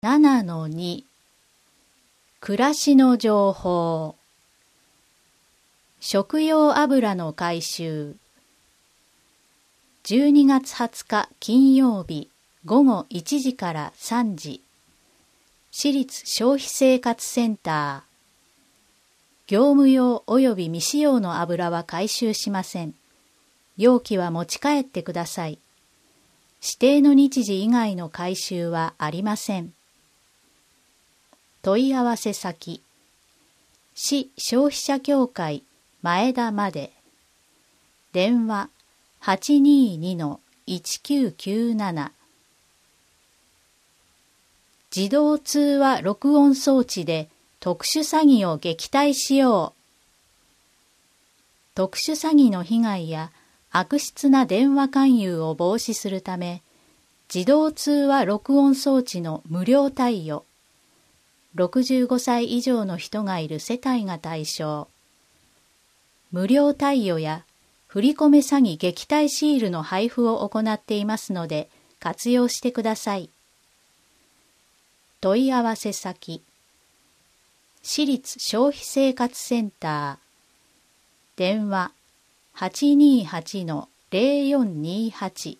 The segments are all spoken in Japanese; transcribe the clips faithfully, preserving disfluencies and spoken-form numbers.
ななのに 暮らしの情報。食用油の回収。じゅうにがつはつか金曜日ごごいちじからさんじ、市立消費生活センター。業務用及び未使用の油は回収しません。容器は持ち帰ってください。指定の日時以外の回収はありません。問い合わせ先、市消費者協会前田まで。電話 はちにーにのいちきゅうきゅうなな。自動通話録音装置で特殊詐欺を撃退しよう。特殊詐欺の被害や悪質な電話勧誘を防止するため、自動通話録音装置の無料貸与、ろくじゅうごさい以上の人がいる世帯が対象。無料貸与や振り込め詐欺撃退シールの配布を行っていますので活用してください。問い合わせ先、市立消費生活センター。電話 はちにーはちのぜろよんにーはち。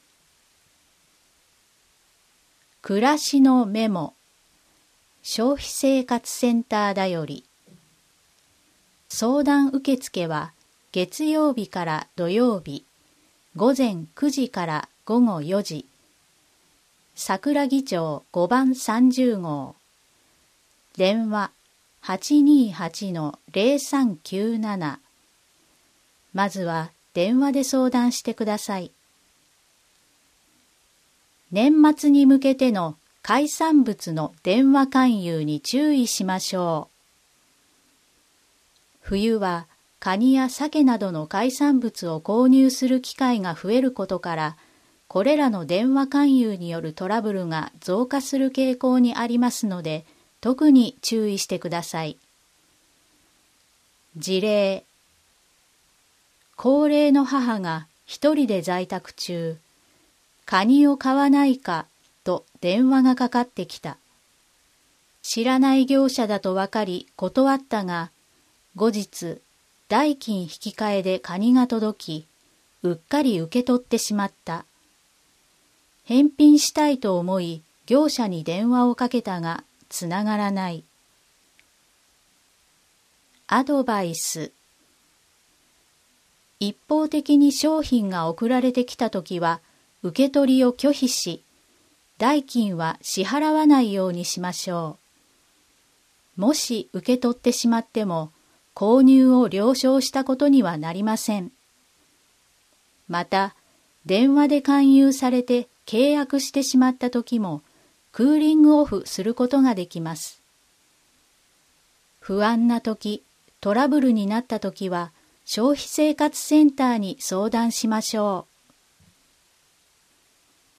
暮らしのメモ。消費生活センターだより。相談受付は月曜日から土曜日、ごぜんくじからごごよじ。桜木町ごばんさんじゅうごう。電話 はちにーはちのぜろさんきゅうなな。まずは電話で相談してください。年末に向けての海産物の電話勧誘に注意しましょう。冬はカニや鮭などの海産物を購入する機会が増えることから、これらの電話勧誘によるトラブルが増加する傾向にありますので、特に注意してください。事例。高齢の母が一人で在宅中、カニを買わないかと電話がかかってきた。知らない業者だと分かり断ったが、後日、代金引き換えでカニが届き、うっかり受け取ってしまった。返品したいと思い、業者に電話をかけたが、つながらない。アドバイス。一方的に商品が送られてきたときは、受け取りを拒否し、代金は支払わないようにしましょう。もし受け取ってしまっても、購入を了承したことにはなりません。また、電話で勧誘されて契約してしまったときも、クーリングオフすることができます。不安なとき、トラブルになったときは、消費生活センターに相談しましょう。